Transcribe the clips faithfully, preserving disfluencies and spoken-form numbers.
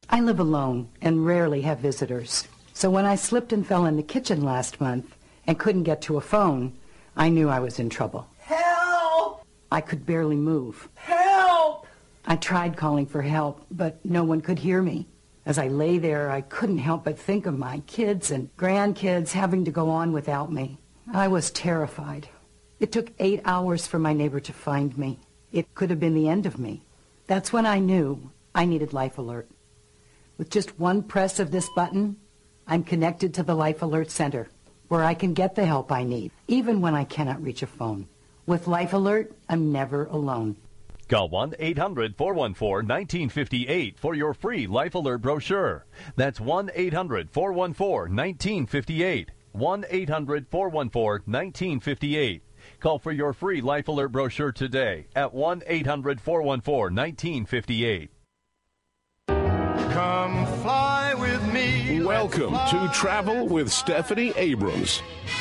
I live alone and rarely have visitors. So when I slipped and fell in the kitchen last month and couldn't get to a phone, I knew I was in trouble. Help! I could barely move. Help! I tried calling for help, but no one could hear me. As I lay there, I couldn't help but think of my kids and grandkids having to go on without me. I was terrified. It took eight hours for my neighbor to find me. It could have been the end of me. That's when I knew I needed Life Alert. With just one press of this button, I'm connected to the Life Alert Center, where I can get the help I need, even when I cannot reach a phone. With Life Alert, I'm never alone. Call one eight hundred four one four one nine five eight for your free Life Alert brochure. That's one eight hundred four one four one nine five eight. one eight hundred four one four one nine five eight. Call for your free Life Alert brochure today at one eight hundred four one four one nine five eight. Come fly with me. Welcome to Travel with Stephanie Abrams.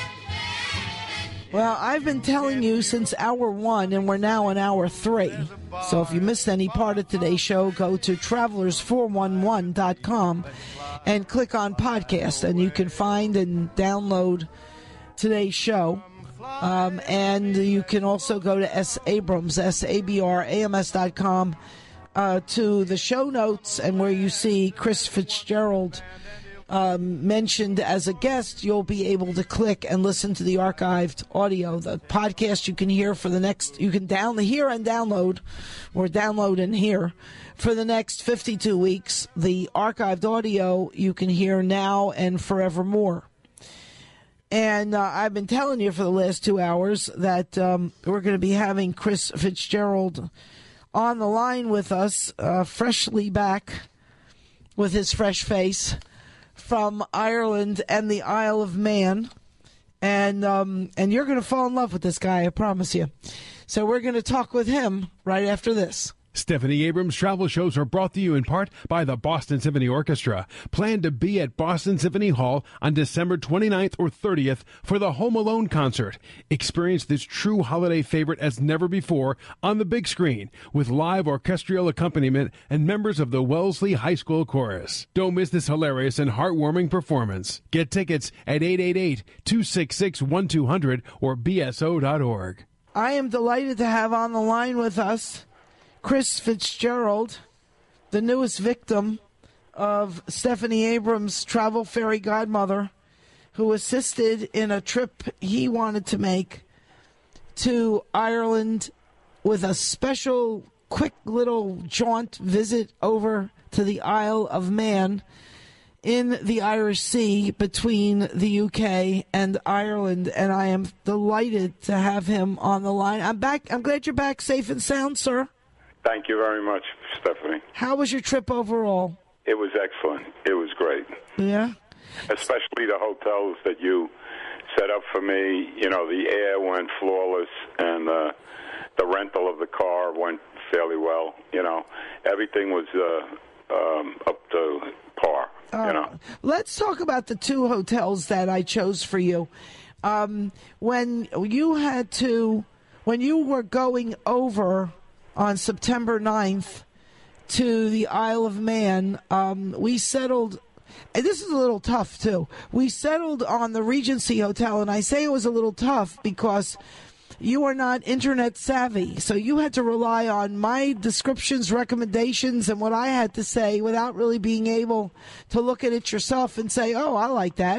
Well, I've been telling you since hour one, and we're now in hour three. So if you missed any part of today's show, go to travelers four one one dot com and click on podcast, and you can find and download today's show. Um, and you can also go to S. Abrams, S A B R A M S dot com, uh, to the show notes, and where you see Chris Fitzgerald um, mentioned as a guest, you'll be able to click and listen to the archived audio. The podcast you can hear for the next, you can down hear and download, or download and hear for the next fifty-two weeks. The archived audio you can hear now and forevermore. And uh, I've been telling you for the last two hours that um, we're going to be having Chris Fitzgerald on the line with us, uh, freshly back with his fresh face from Ireland and the Isle of Man. And, um, and you're going to fall in love with this guy, I promise you. So we're going to talk with him right after this. Stephanie Abrams travel shows are brought to you in part by the Boston Symphony Orchestra. Plan to be at Boston Symphony Hall on December twenty-ninth or thirtieth for the Home Alone concert. Experience this true holiday favorite as never before on the big screen with live orchestral accompaniment and members of the Wellesley High School Chorus. Don't miss this hilarious and heartwarming performance. Get tickets at eight eight eight, two six six, one two zero zero or b s o dot org. I am delighted to have on the line with us Chris Fitzgerald, the newest victim of Stephanie Abrams' travel fairy godmother, who assisted in a trip he wanted to make to Ireland with a special, quick little jaunt visit over to the Isle of Man in the Irish Sea between the U K and Ireland. And I am delighted to have him on the line. I'm back. I'm glad you're back safe and sound, sir. Thank you very much, Stephanie. How was your trip overall? It was excellent. It was great. Yeah? Especially the hotels that you set up for me. You know, the air went flawless, and uh, the rental of the car went fairly well. You know, everything was uh, um, up to par, uh, you know. Let's talk about the two hotels that I chose for you. Um, when you had to, when you were going over on September ninth to the Isle of Man, um, we settled, and this is a little tough too, we settled on the Regency Hotel, and I say it was a little tough because you are not internet savvy, so you had to rely on my descriptions, recommendations, and what I had to say without really being able to look at it yourself and say, oh, I like that.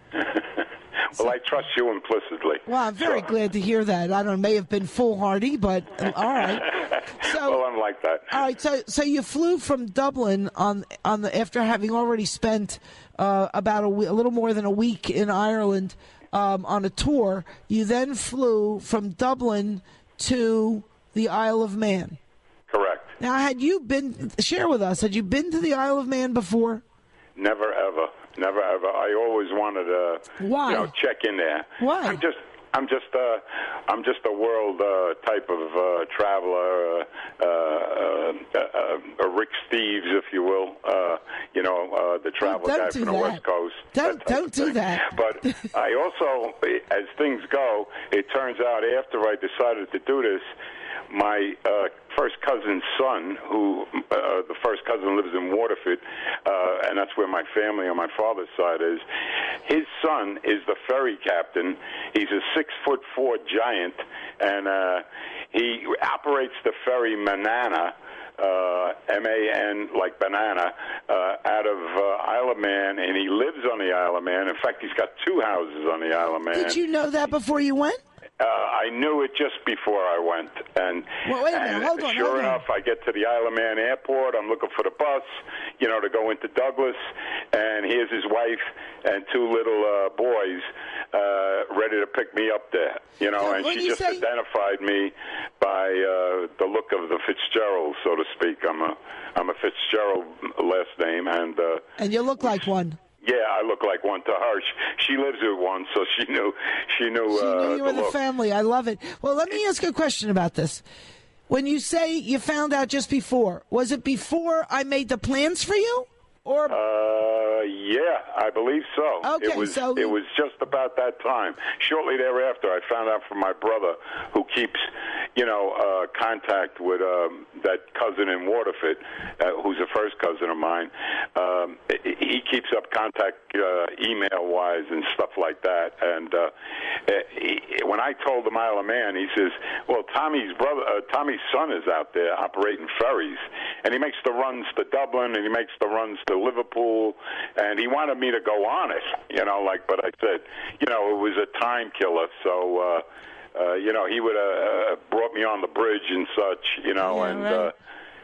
Well, I trust you implicitly. Well, I'm very so. glad to hear that. I don't know, may have been foolhardy, but uh, all right. So, well, I'm like that. All right, so so you flew from Dublin on on the after having already spent uh, about a, a little more than a week in Ireland um, on a tour. You then flew from Dublin to the Isle of Man. Correct. Now, had you been, share with us, had you been to the Isle of Man before? Never, ever. Never, ever. I always wanted to, Why? you know, check in there. Why? I'm just, I'm just, uh, I'm just a world uh, type of uh, traveler, uh, uh, uh, a Rick Steves, if you will. Uh, you know, uh, the travel oh, guy from that. the West Coast. Don't, don't do thing. that. But I also, as things go, it turns out after I decided to do this, my uh, first cousin's son, who uh, the first cousin lives in Waterford, uh, and that's where my family on my father's side is. His son is the ferry captain. He's a six foot four giant, and uh, he operates the ferry Manana. Uh, M A N, like banana, uh, out of uh, Isle of Man, and he lives on the Isle of Man. In fact, he's got two houses on the Isle of Man. Did you know that before you went? Uh, I knew it just before I went, and, well, wait a and minute. Hold on, sure hold on. enough, I get to the Isle of Man airport. I'm looking for the bus, you know, to go into Douglas, and here's his wife and two little uh, boys uh, ready to pick me up there, you know, So and when she you just say- identified me by uh, the look of the Fitzgerald, so to speak. I'm a I'm a Fitzgerald last name, and uh, And you look like one. yeah, I look like one to her. She, she lives with one, so she knew. She knew. She uh, knew you were the the look. family. I love it. Well, let me ask you a question about this. When you say you found out just before, was it before I made the plans for you, or? Uh, yeah, I believe so. Okay, it was so- it was just about that time. Shortly thereafter, I found out from my brother, who keeps, you know, uh, contact with um, that cousin in Waterford, uh, who's a first cousin of mine. Um, he keeps up contact uh, email-wise and stuff like that. And uh, he, when I told him Isle of Man, he says, "Well, Tommy's brother, uh, Tommy's son is out there operating ferries, and he makes the runs to Dublin, and he makes the runs to Liverpool, and he wanted me to go on it, you know, like, but I said, you know, it was a time killer, so, uh, uh, you know, he would have uh, brought me on the bridge and such, you know, Yeah, and, right. uh,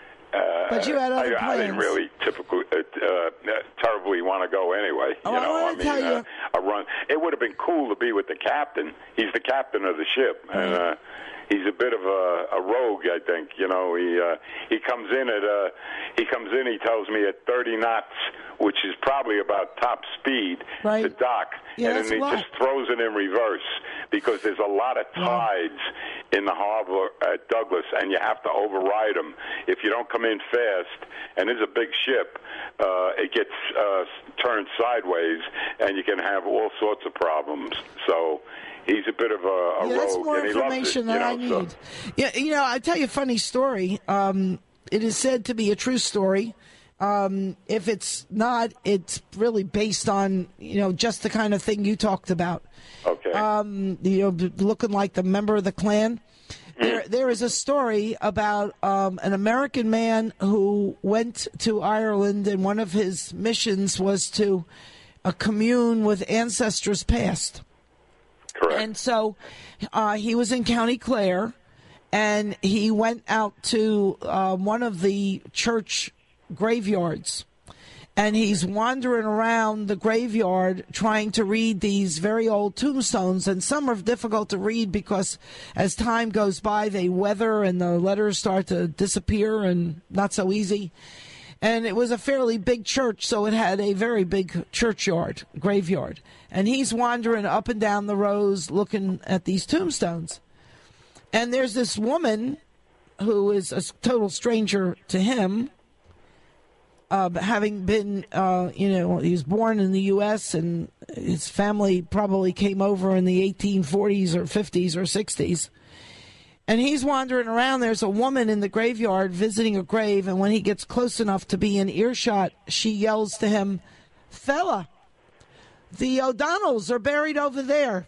uh, But you had other I, I didn't plans. really typically, uh, uh, terribly want to go anyway. Oh, you I know, wanna I mean, tell you- uh, a run. It would have been cool to be with the captain. He's the captain of the ship, and uh, he's a bit of a, a rogue, I think. You know, he uh, he comes in at uh, he comes in. He tells me at thirty knots, which is probably about top speed Right. to dock, Yeah, and that's then a he lot. just throws it in reverse because there's a lot of tides in the harbor at Douglas, and you have to override them. If you don't come in fast, and it's a big ship, uh, it gets uh, turned sideways, and you can have all sorts of problems. So he's a bit of a, a Yeah, that's rogue, more and he loves information it, that I you know, need. so- Yeah, you know, I tell you a funny story. Um, it is said to be a true story. Um, if it's not, it's really based on, you know, just the kind of thing you talked about. Okay. Um, you know, b- looking like the member of the Klan. There, there is a story about um, an American man who went to Ireland, and one of his missions was to uh, commune with ancestors past. Correct. And so uh, he was in County Clare, and he went out to uh, one of the church graveyards. And he's wandering around the graveyard trying to read these very old tombstones. And some are difficult to read because as time goes by, they weather and the letters start to disappear and not so easy. And it was a fairly big church, so it had a very big churchyard, graveyard. And he's wandering up and down the rows looking at these tombstones. And there's this woman who is a total stranger to him, uh, having been, uh, you know, he was born in the U S and his family probably came over in the eighteen forties or fifties or sixties. And he's wandering around. There's a woman in the graveyard visiting a grave, and when he gets close enough to be in earshot, she yells to him, "Fella, the O'Donnells are buried over there."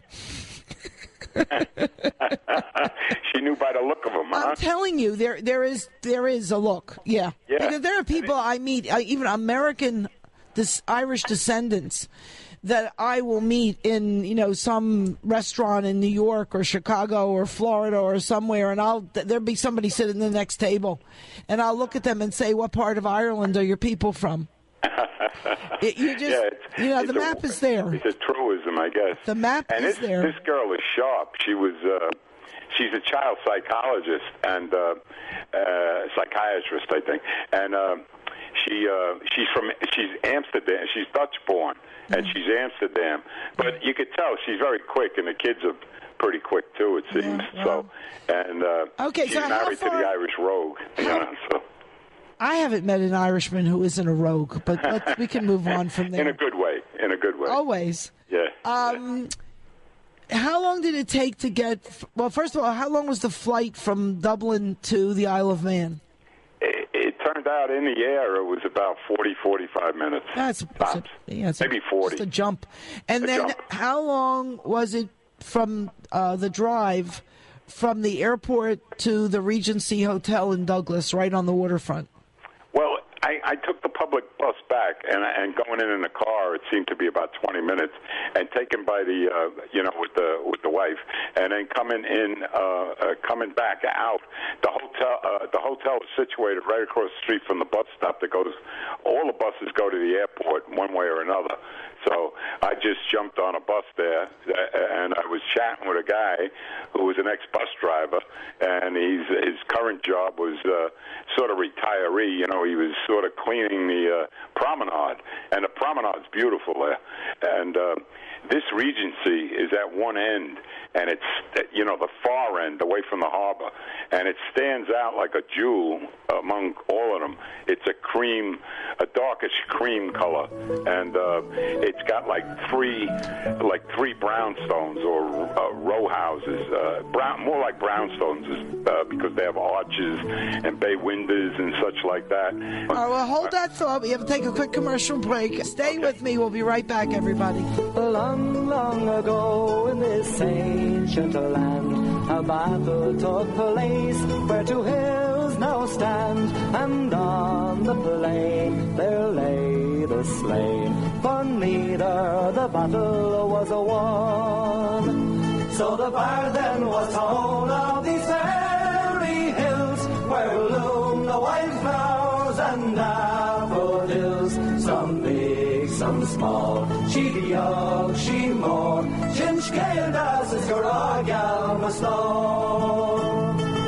She knew by the look of him, huh? I'm telling you, there there is there is a look. Yeah, Yeah. Because there are people I meet, uh, even American, this Irish descendants, that I will meet in, you know, some restaurant in New York or Chicago or Florida or somewhere, and I'll there'll be somebody sitting at the next table, and I'll look at them and say, "What part of Ireland are your people from?" It, you just, yeah, it's, you know, it's the a- map is there. It's a truism, I guess. The map and is this, there. This girl is sharp. She was, uh, she's a child psychologist and uh, uh, psychiatrist, I think. And uh, she, uh, she's from, she's Amsterdam. She's Dutch born, and she's Amsterdam. But you could tell she's very quick, and the kids are pretty quick too. It seems Yeah, so. And uh, Okay, she's so how married to far- the Irish rogue. You know, so. I haven't met an Irishman who isn't a rogue, but let's, we can move on from there. In a good way. In a good way. Always. Yeah. Um, how long did it take to get, well, first of all, how long was the flight from Dublin to the Isle of Man? It, it turned out in the air it was about forty, forty-five minutes. That's Tops. a, yeah, it's maybe a, forty. Just a jump. And a then jump. How long was it from uh, the drive from the airport to the Regency Hotel in Douglas, right on the waterfront? Well, I, I took the public bus back, and and going in in the car, it seemed to be about twenty minutes, and taken by the uh, you know with the with the wife, and then coming in, uh, uh, coming back out. The hotel uh, the hotel is situated right across the street from the bus stop that goes. All the buses go to the airport one way or another. So I just jumped on a bus there, and I was chatting with a guy who was an ex-bus driver, and he's, his current job was uh, sort of retiree. You know, he was sort of cleaning the uh, promenade, and the promenade's beautiful there. And uh, this Regency is at one end, and it's, you know, the far end away from the harbor, and it stands out like a jewel among all of them. It's a cream, a darkish cream color, and uh, it's got like three, like three brownstones or uh, row houses, uh, brown, more like brownstones, uh, because they have arches and bay windows and such like that. All right, well, hold that thought. We have to take a quick commercial break. Stay okay. with me. We'll be right back, everybody. Long, long ago in this ancient land, a battle took place where two hills now stand, and on the plain there lay the slain, for neither the battle was a won. So the bard then was told of these fairy hills, where bloom the wildflowers and daffodils, some big, some small, she diog, she more, chin scale das is Garagal Maslow.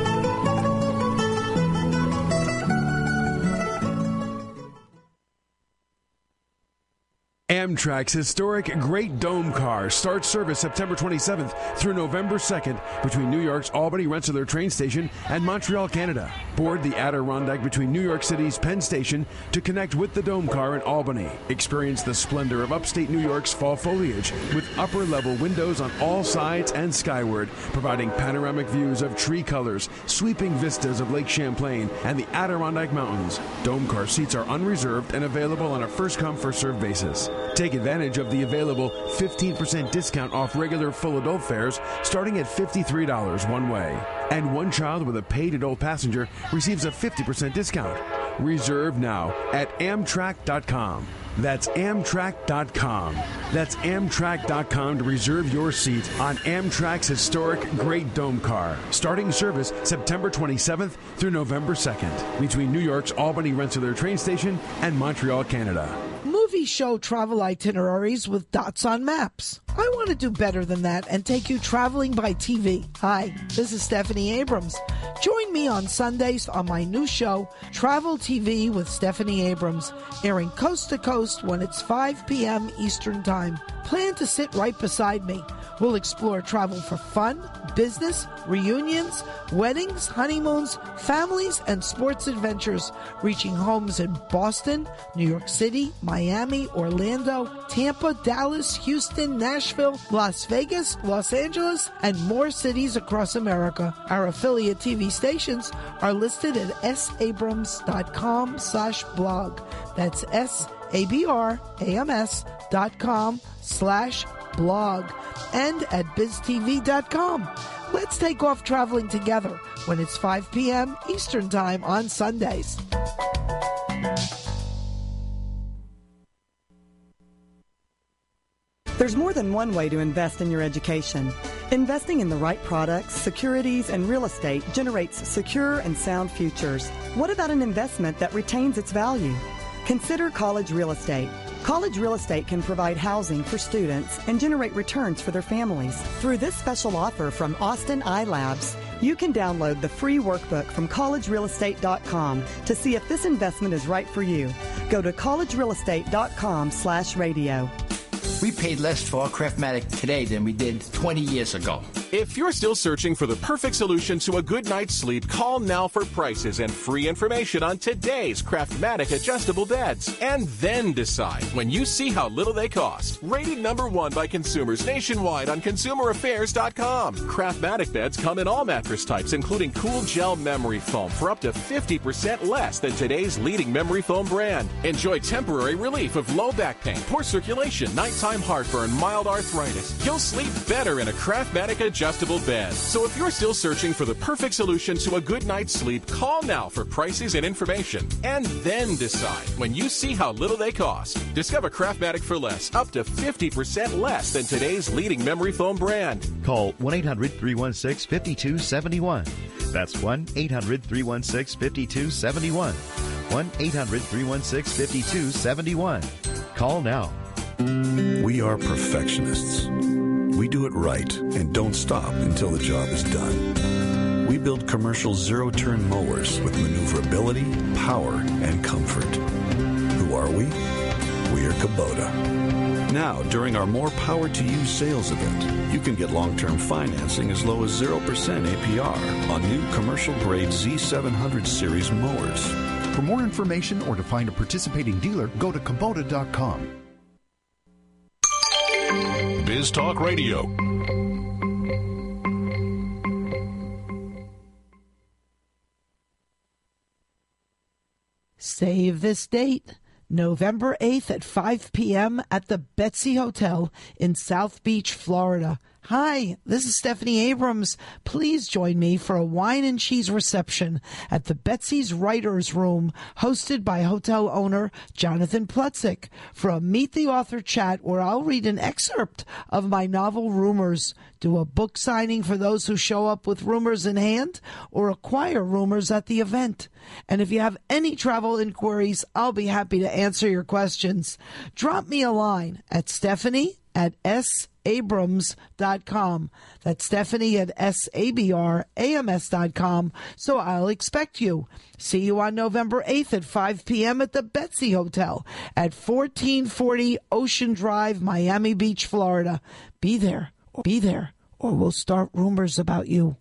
Amtrak's historic Great Dome Car starts service September twenty-seventh through November second between New York's Albany Rensselaer train station and Montreal, Canada. Board the Adirondack between New York City's Penn Station to connect with the Dome Car in Albany. Experience the splendor of upstate New York's fall foliage with upper-level windows on all sides and skyward, providing panoramic views of tree colors, sweeping vistas of Lake Champlain and the Adirondack Mountains. Dome Car seats are unreserved and available on a first-come, first-served basis. Take advantage of the available fifteen percent discount off regular full adult fares starting at fifty-three dollars one way. And one child with a paid adult passenger receives a fifty percent discount. Reserve now at Amtrak dot com. That's Amtrak dot com. That's Amtrak dot com to reserve your seat on Amtrak's historic Great Dome Car. Starting service September twenty-seventh through November second between New York's Albany Rensselaer train station and Montreal, Canada. Movies show travel itineraries with dots on maps. I want to do better than that and take you traveling by T V. Hi, this is Stephanie Abrams. Join me on Sundays on my new show, Travel T V with Stephanie Abrams, airing coast to coast when it's five p.m. Eastern Time. Plan to sit right beside me. We'll explore travel for fun, business, reunions, weddings, honeymoons, families, and sports adventures, reaching homes in Boston, New York City, Miami, Orlando, Tampa, Dallas, Houston, Nashville, Las Vegas, Los Angeles, and more cities across America. Our affiliate T V stations are listed at sabrams.com slash blog. That's S-A-B-R-A-M-S dot com slash blog and at biz t v dot com. Let's take off traveling together when it's five p.m. Eastern Time on Sundays. There's more than one way to invest in your education. Investing in the right products, securities, and real estate generates secure and sound futures. What about an investment that retains its value? Consider College Real Estate. College Real Estate can provide housing for students and generate returns for their families. Through this special offer from Austin iLabs, you can download the free workbook from college real estate dot com to see if this investment is right for you. Go to college real estate dot com slash radio. We paid less for our Craftmatic today than we did twenty years ago. If you're still searching for the perfect solution to a good night's sleep, call now for prices and free information on today's Craftmatic adjustable beds. And then decide when you see how little they cost. Rated number one by consumers nationwide on consumer affairs dot com. Craftmatic beds come in all mattress types, including cool gel memory foam for up to fifty percent less than today's leading memory foam brand. Enjoy temporary relief of low back pain, poor circulation, nighttime heartburn, mild arthritis. You'll sleep better in a Craftmatic adjustable bed. So if you're still searching for the perfect solution to a good night's sleep, call now for prices and information. And then decide when you see how little they cost. Discover Craftmatic for less, up to fifty percent less than today's leading memory foam brand. Call one eight hundred three one six five two seven one. That's one eight hundred three one six five two seven one. one eight hundred three one six five two seven one. Call now. We are perfectionists. We do it right and don't stop until the job is done. We build commercial zero-turn mowers with maneuverability, power, and comfort. Who are we? We are Kubota. Now, during our More Power to You sales event, you can get long-term financing as low as zero percent A P R on new commercial-grade Z seven hundred series mowers. For more information or to find a participating dealer, go to Kubota dot com. Biz Talk Radio. Save this date, November eighth at five p.m. at the Betsy Hotel in South Beach, Florida. Hi, this is Stephanie Abrams. Please join me for a wine and cheese reception at the Betsy's Writers Room, hosted by hotel owner Jonathan Plutzik, for a Meet the Author chat where I'll read an excerpt of my novel Rumors, do a book signing for those who show up with rumors in hand, or acquire rumors at the event. And if you have any travel inquiries, I'll be happy to answer your questions. Drop me a line at Stephanie at S. Abrams dot com. That's Stephanie at S A B R A M S dot com. So I'll expect you. See you on November eighth at five p.m. at the Betsy Hotel at fourteen forty Ocean Drive, Miami Beach, Florida. Be there, be there, or we'll start rumors about you.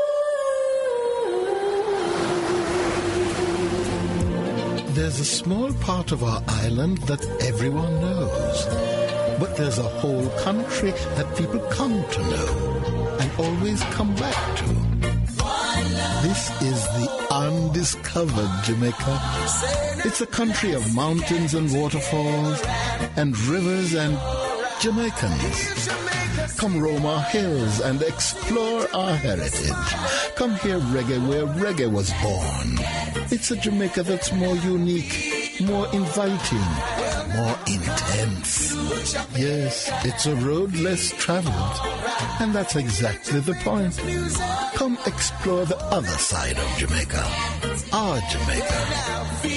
There's a small part of our island that everyone knows. But there's a whole country that people come to know and always come back to. This is the undiscovered Jamaica. It's a country of mountains and waterfalls and rivers and Jamaicans. Come roam our hills and explore our heritage. Come hear reggae where reggae was born. It's a Jamaica that's more unique, more inviting, more intense. Yes, it's a road less traveled, and that's exactly the point. Come explore the other side of Jamaica, our Jamaica.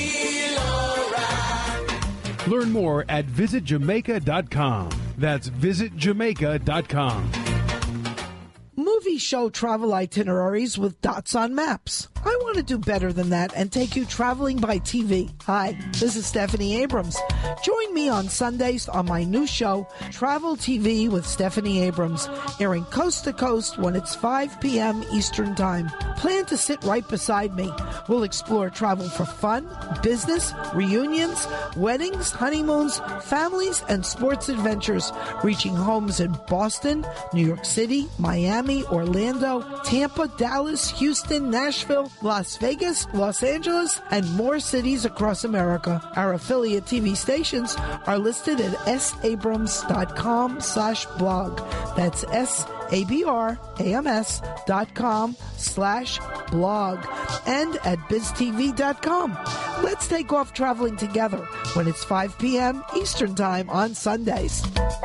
Learn more at visit jamaica dot com. That's visit jamaica dot com. Movie show travel itineraries with dots on maps. I want to do better than that and take you traveling by T V. Hi, this is Stephanie Abrams. Join me on Sundays on my new show, Travel T V with Stephanie Abrams, airing coast to coast when it's five p.m. Eastern Time. Plan to sit right beside me. We'll explore travel for fun, business, reunions, weddings, honeymoons, families, and sports adventures, reaching homes in Boston, New York City, Miami, Orlando, Tampa, Dallas, Houston, Nashville, Las Vegas, Los Angeles, and more cities across America. Our affiliate T V stations are listed at s abrams dot com slash blog. That's S A B R A M S dot com slash blog and at biz t v dot com. Let's take off traveling together when it's five p.m. Eastern Time on Sundays.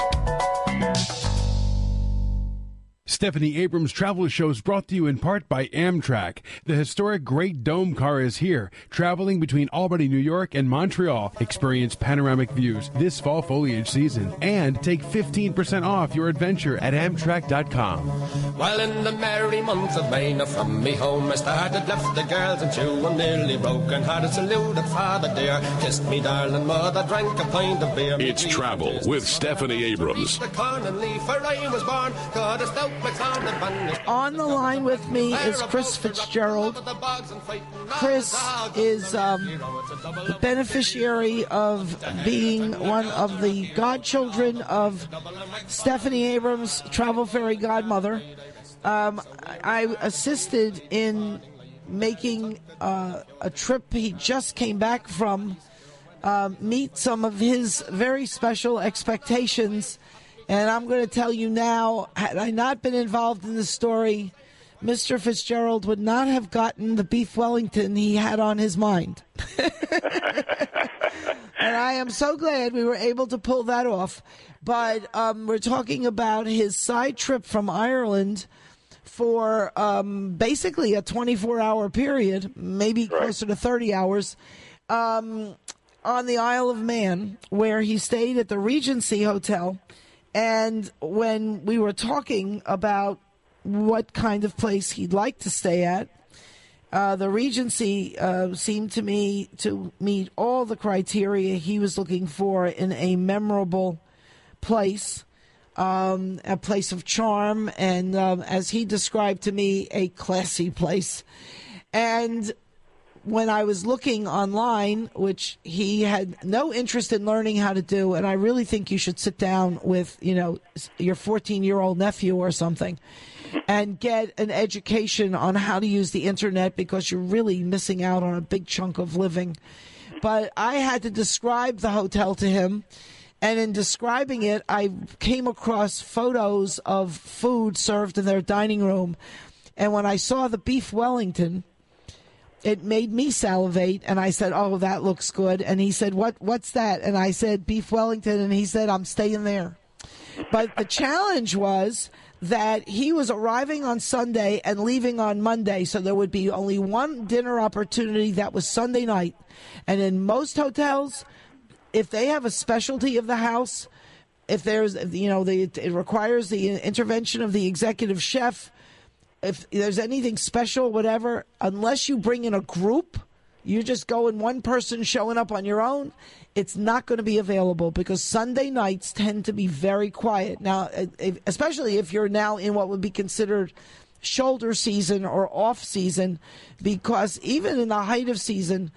Stephanie Abrams Travel Show is brought to you in part by Amtrak. The historic Great Dome car is here, traveling between Albany, New York and Montreal. Experience panoramic views this fall foliage season and take fifteen percent off your adventure at amtrak dot com. While in the merry month of May, now from me home I started, left the girls and two, I'm nearly broken hearted, saluted father dear, kissed me darling mother, drank a pint of beer. It's Travel with Stephanie Abrams. The corn and leaf where I was born, got a stout On the line with me is Chris Fitzgerald. Chris is um, the beneficiary of being one of the godchildren of Stephanie Abrams, Travel Fairy godmother. Um, I assisted in making uh, a trip he just came back from, uh, meet some of his very special expectations. And I'm going to tell you now, had I not been involved in the story, Mister Fitzgerald would not have gotten the beef Wellington he had on his mind. And I am so glad we were able to pull that off. But um, we're talking about his side trip from Ireland for um, basically a twenty-four hour period, maybe right. closer to thirty hours, um, on the Isle of Man, where he stayed at the Regency Hotel. And when we were talking about what kind of place he'd like to stay at, uh, the Regency uh, seemed to me to meet all the criteria he was looking for in a memorable place. Um, a place of charm, and um, as he described to me, a classy place. And when I was looking online, which he had no interest in learning how to do, and I really think you should sit down with, you know, your fourteen-year-old nephew or something and get an education on how to use the internet, because you're really missing out on a big chunk of living. But I had to describe the hotel to him. And in describing it, I came across photos of food served in their dining room. And when I saw the beef Wellington, it made me salivate. And I said, oh, that looks good. And he said, what? what's that? And I said, beef Wellington. And he said, I'm staying there. But the challenge was that he was arriving on Sunday and leaving on Monday. So there would be only one dinner opportunity that was Sunday night. And in most hotels, if they have a specialty of the house, if there's, you know, the, it requires the intervention of the executive chef, if there's anything special, whatever, unless you bring in a group, you just go in one person showing up on your own, it's not going to be available, because Sunday nights tend to be very quiet. Now, especially if you're now in what would be considered shoulder season or off season, because even in the height of season,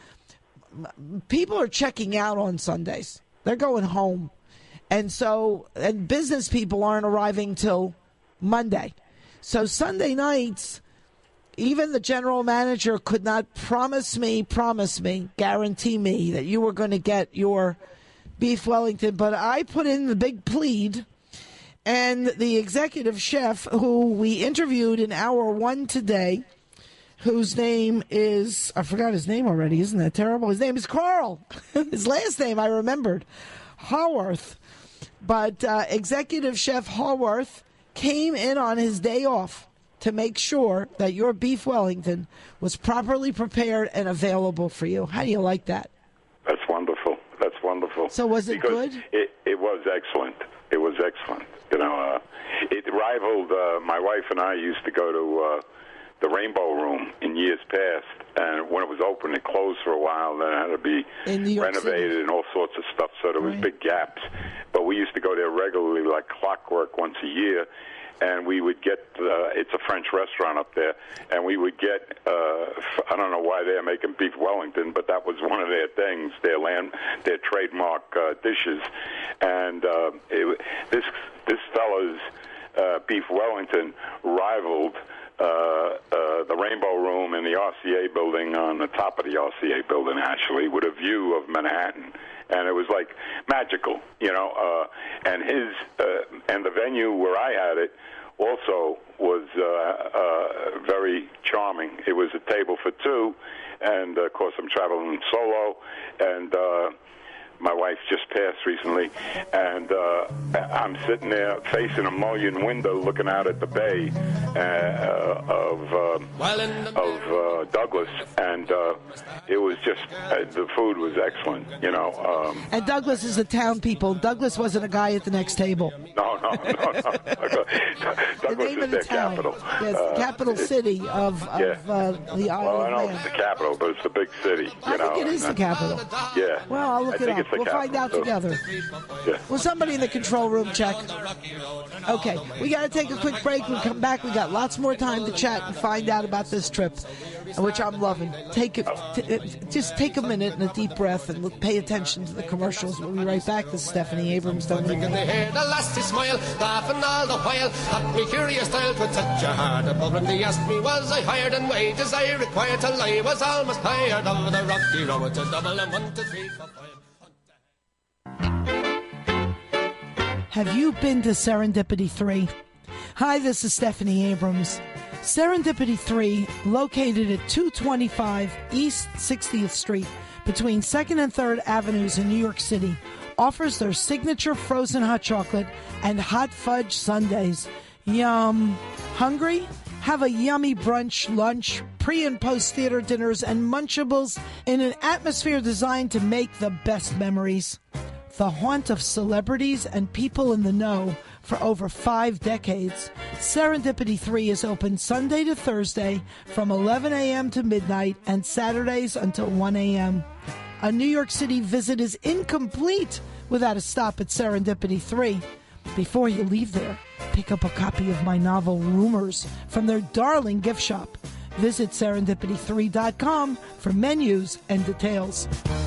people are checking out on Sundays. They're going home. And so, and business people aren't arriving till Monday. So Sunday nights, even the general manager could not promise me, promise me, guarantee me that you were going to get your beef Wellington. But I put in the big plead, and the executive chef, who we interviewed in hour one today, whose name is, I forgot his name already, isn't that terrible? His name is Carl. His last name I remembered, Haworth. But uh, Executive Chef Haworth came in on his day off to make sure that your beef Wellington was properly prepared and available for you. How do you like that? That's wonderful. That's wonderful. So was it because good? It, it was excellent. It was excellent. You know, uh, it rivaled, uh, my wife and I used to go to... Uh, the Rainbow Room in years past, and when it was open, it closed for a while. Then it had to be renovated City. And all sorts of stuff, so there was right. big gaps. But we used to go there regularly, like clockwork, once a year, and we would get, uh, it's a French restaurant up there, and we would get, uh, I don't know why they're making beef Wellington, but that was one of their things, their land, their trademark uh, dishes. And uh, it, this, this fella's uh, beef Wellington rivaled Uh, uh, the Rainbow Room in the R C A building, on the top of the R C A building, actually, with a view of Manhattan. And it was like magical, you know. Uh, and his uh, and the venue where I had it also was uh, uh, very charming. It was a table for two, and, uh, of course, I'm traveling solo, and uh, my wife just passed recently, and uh, I'm sitting there facing a mullioned window looking out at the bay uh, of uh, of uh, Douglas, and uh, it was just, uh, the food was excellent, you know. Um, and Douglas is the town people. Douglas wasn't a guy at the next table. No, no, no, no. Douglas is their capital. Yes, uh, capital city of, of yeah. uh, the Isle Well, I of know Man. it's the capital, but it's the big city. You I know, think it is and, the capital. Yeah. Well, I'll look I it think up. it's the We'll captain, find out so- together. Yeah. Will somebody in the control room check? Okay, we got to take a quick break. We'll come back. We got lots more time to chat and find out about this trip, which I'm loving. Take it, t- just take a minute and a deep breath and look, pay attention to the commercials. We'll be right back. This is Stephanie Abrams. Don't leave me. They heard the lassie smile, laughing all the while. At me curious style, with such a hard a problem. They asked me, was I hired, and wages I required till I was almost tired of the rocky road. It's a double and one, two, three, four, five. Have you been to Serendipity three? Hi, this is Stephanie Abrams. Serendipity three, located at two twenty-five East sixtieth Street, between second and third Avenues in New York City, offers their signature frozen hot chocolate and hot fudge sundaes. Yum. Hungry? Have a yummy brunch, lunch, pre- and post-theater dinners, and Munchables in an atmosphere designed to make the best memories. The haunt of celebrities and people in the know for over five decades, Serendipity three is open Sunday to Thursday from eleven a.m. to midnight and Saturdays until one a.m. A New York City visit is incomplete without a stop at Serendipity three. Before you leave there, pick up a copy of my novel Rumors from their darling gift shop. Visit serendipity three dot com for menus and details.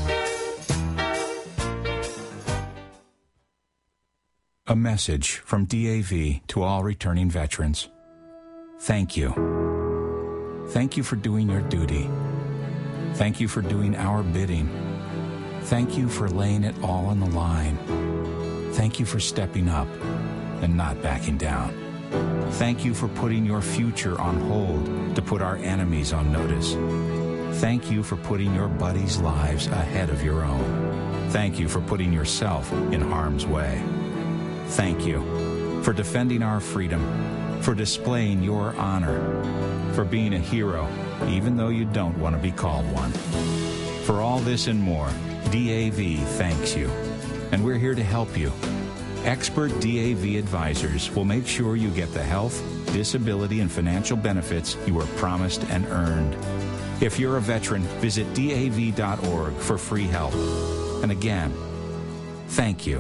A message from D A V to all returning veterans. Thank you. Thank you for doing your duty. Thank you for doing our bidding. Thank you for laying it all on the line. Thank you for stepping up and not backing down. Thank you for putting your future on hold to put our enemies on notice. Thank you for putting your buddies' lives ahead of your own. Thank you for putting yourself in harm's way. Thank you for defending our freedom, for displaying your honor, for being a hero, even though you don't want to be called one. For all this and more, D A V thanks you, and we're here to help you. Expert D A V advisors will make sure you get the health, disability, and financial benefits you were promised and earned. If you're a veteran, visit D A V dot org for free help. And again, thank you.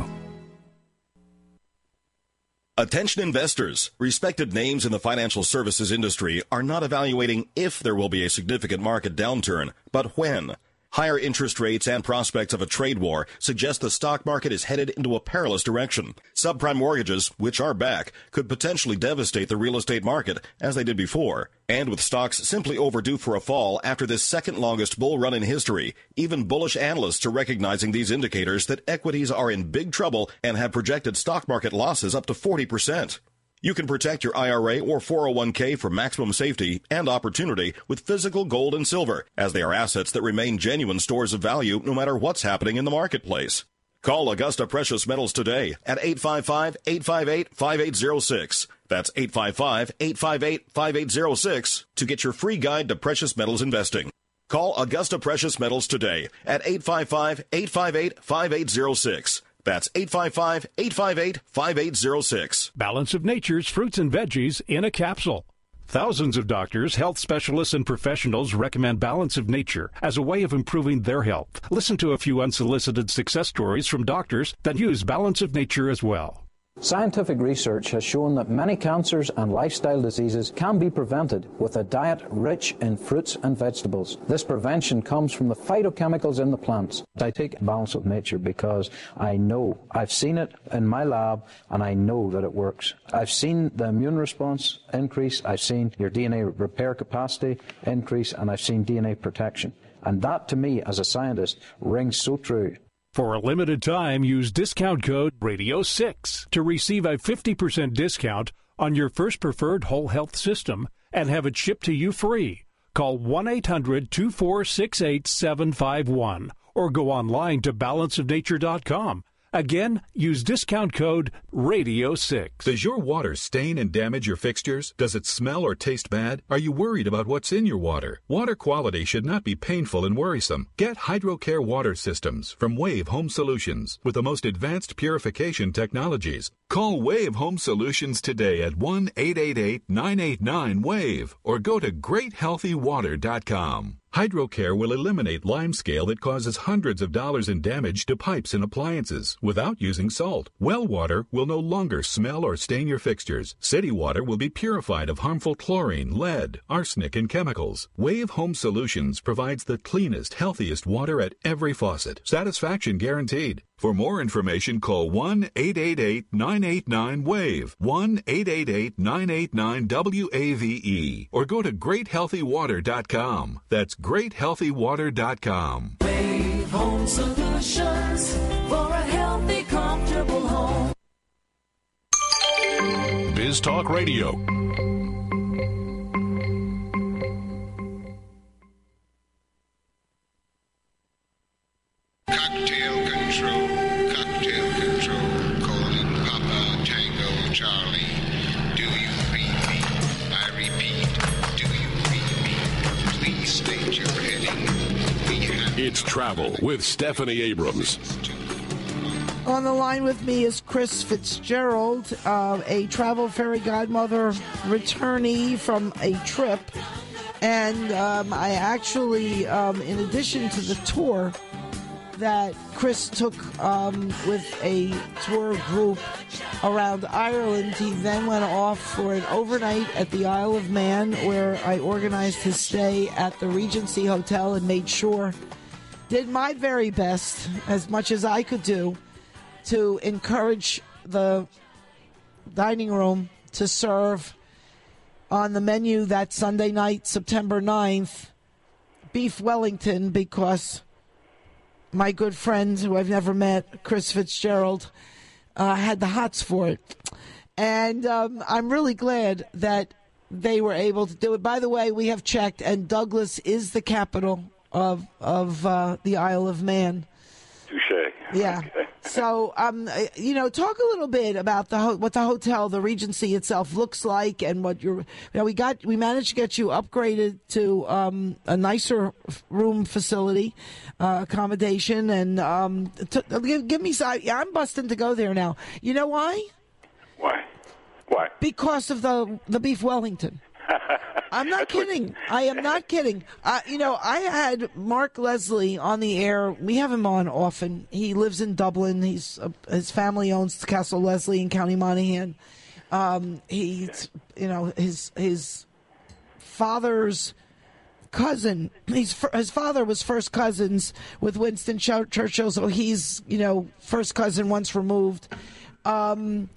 Attention investors. Respected names in the financial services industry are not evaluating if there will be a significant market downturn, but when. Higher interest rates and prospects of a trade war suggest the stock market is headed into a perilous direction. Subprime mortgages, which are back, could potentially devastate the real estate market as they did before. And with stocks simply overdue for a fall after this second longest bull run in history, even bullish analysts are recognizing these indicators that equities are in big trouble and have projected stock market losses up to forty percent. You can protect your I R A or four oh one k for maximum safety and opportunity with physical gold and silver, as they are assets that remain genuine stores of value no matter what's happening in the marketplace. Call Augusta Precious Metals today at eight five five, eight five eight, five eight zero six. That's eight five five, eight five eight, five eight zero six to get your free guide to precious metals investing. Call Augusta Precious Metals today at eight five five, eight five eight, five eight zero six. That's eight five five, eight five eight, five eight zero six. Balance of Nature's fruits and veggies in a capsule. Thousands of doctors, health specialists, and professionals recommend Balance of Nature as a way of improving their health. Listen to a few unsolicited success stories from doctors that use Balance of Nature as well. Scientific research has shown that many cancers and lifestyle diseases can be prevented with a diet rich in fruits and vegetables. This prevention comes from the phytochemicals in the plants. I take Balance of Nature because I know, I've seen it in my lab, and I know that it works. I've seen the immune response increase, I've seen your D N A repair capacity increase, and I've seen D N A protection. And that, to me, as a scientist, rings so true. For a limited time, use discount code radio six to receive a fifty percent discount on your first preferred whole health system and have it shipped to you free. Call one eight hundred, two four six eight, seven five one or go online to balance of nature dot com. Again, use discount code radio six. Does your water stain and damage your fixtures? Does it smell or taste bad? Are you worried about what's in your water? Water quality should not be painful and worrisome. Get HydroCare water systems from Wave Home Solutions with the most advanced purification technologies. Call Wave Home Solutions today at one eight eight eight, nine eight nine, WAVE or go to great healthy water dot com. HydroCare will eliminate limescale that causes hundreds of dollars in damage to pipes and appliances without using salt. Well water will no longer smell or stain your fixtures. City water will be purified of harmful chlorine, lead, arsenic, and chemicals. Wave Home Solutions provides the cleanest, healthiest water at every faucet. Satisfaction guaranteed. For more information, call one eight eight eight, nine eight nine, WAVE, one eight eight eight, nine eight nine, W A V E, or go to great healthy water dot com. That's great healthy water dot com. Wave Home Solutions for a healthy, comfortable home. Biz Talk Radio. Cocktail control, cocktail control, calling Papa Tango Charlie. Do you read me? I repeat, do you read me? Please state your heading. We have It's Travel with Stephanie Abrams. On the line with me is Chris Fitzgerald, uh, a travel fairy godmother returnee from a trip. And um, I actually, um, in addition to the tour that Chris took um, with a tour group around Ireland, he then went off for an overnight at the Isle of Man, where I organized his stay at the Regency Hotel and made sure, did my very best, as much as I could do, to encourage the dining room to serve on the menu that Sunday night, September ninth, beef Wellington, because my good friend, who I've never met, Chris Fitzgerald, uh, had the hots for it. And um, I'm really glad that they were able to do it. By the way, we have checked, and Douglas is the capital of of uh, the Isle of Man. Touché. Yeah. Okay. So, um, you know, talk a little bit about the ho- what the hotel, the Regency itself, looks like, and what you're. You know, we got we managed to get you upgraded to um, a nicer room facility, uh, accommodation, and um, t- give, give me. Yeah, I'm busting to go there now. You know why? Why? Why? Because of the the beef Wellington. I'm not kidding. I am not kidding. Uh, you know, I had Mark Leslie on the air. We have him on often. He lives in Dublin. He's uh, his family owns Castle Leslie in County Monaghan. Um, he's, you know, his his father's cousin. He's his father was first cousins with Winston Churchill, so he's, you know, first cousin once removed. Um,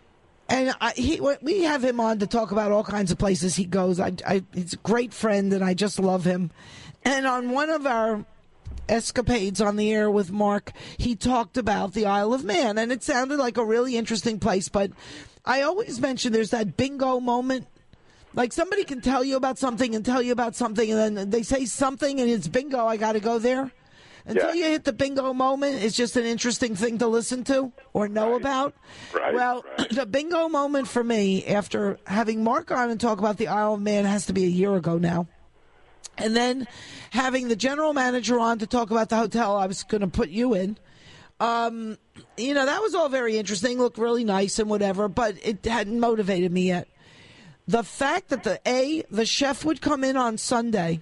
And I, he, we have him on to talk about all kinds of places he goes. I, I, he's a great friend, and I just love him. And on one of our escapades on the air with Mark, he talked about the Isle of Man, and it sounded like a really interesting place. But I always mention there's that bingo moment. Like somebody can tell you about something and tell you about something, and then they say something, and it's bingo, I got to go there. Until yeah. you hit the bingo moment, it's just an interesting thing to listen to or know right. about. Right. Well, right. the bingo moment for me, after having Mark on and talk about the Isle of Man, has to be a year ago now. And then having the general manager on to talk about the hotel I was going to put you in. Um, you know, that was all very interesting, looked really nice and whatever, but it hadn't motivated me yet. The fact that the A, the chef would come in on Sunday